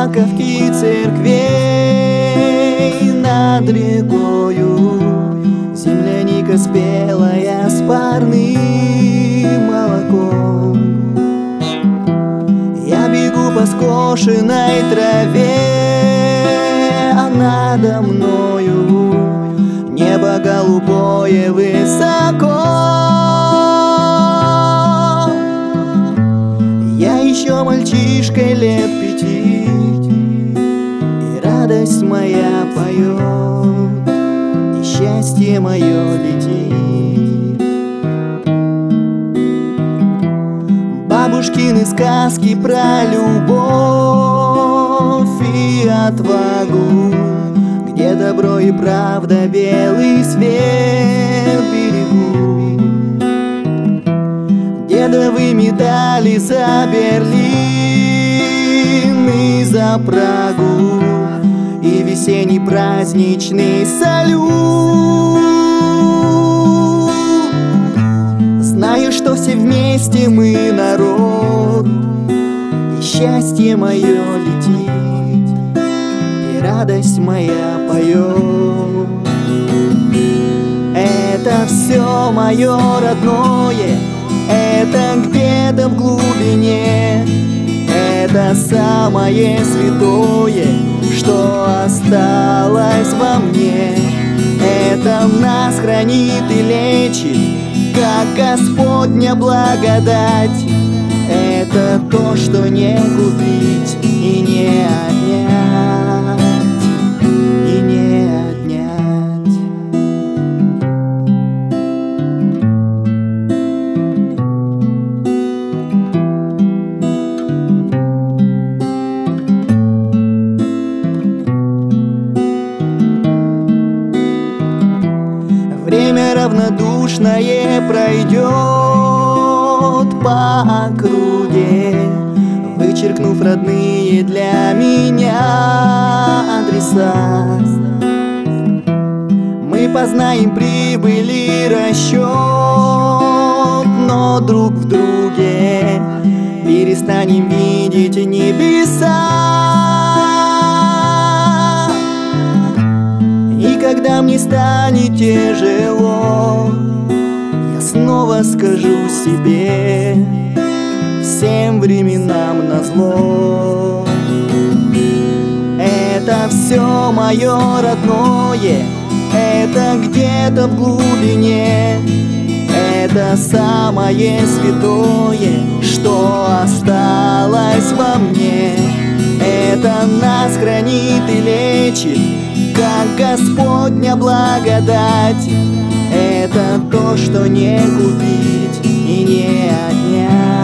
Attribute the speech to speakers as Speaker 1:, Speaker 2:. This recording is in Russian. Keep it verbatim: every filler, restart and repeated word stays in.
Speaker 1: маковки церквей над рекою, земляника спелая с парным молоком. Я бегу по скошенной траве, а надо мною небо голубое высоко. Я еще мальчишкой лет пяти, и радость моя поет, и счастье мое летит. Бабушкины сказки про любовь и отвагу, где добро и правда белый свет берегут. Дедовы медали за Берлин и за Прагу, и весенний праздничный салют. Знаю, что все вместе мы народ, и счастье мое летит, и радость моя поет. Это все мое родное, это где-то в глубине, это самое святое, что осталось во мне. Это нас хранит и лечит, как Господня благодать. Это то, что не купить и не отнять, и не отнять. Время равнодушное пройдет по округе, вычеркнув родные для меня адреса. Мы познаем прибыль и расчет, но друг в друге перестанем видеть небеса. И когда мне станет тяжело, я снова скажу себе: всем временам назло. Это все мое родное, это где-то в глубине, это самое святое, что осталось во мне. Это нас хранит и лечит, как Господня благодать. Это то, что не купить и не отнять.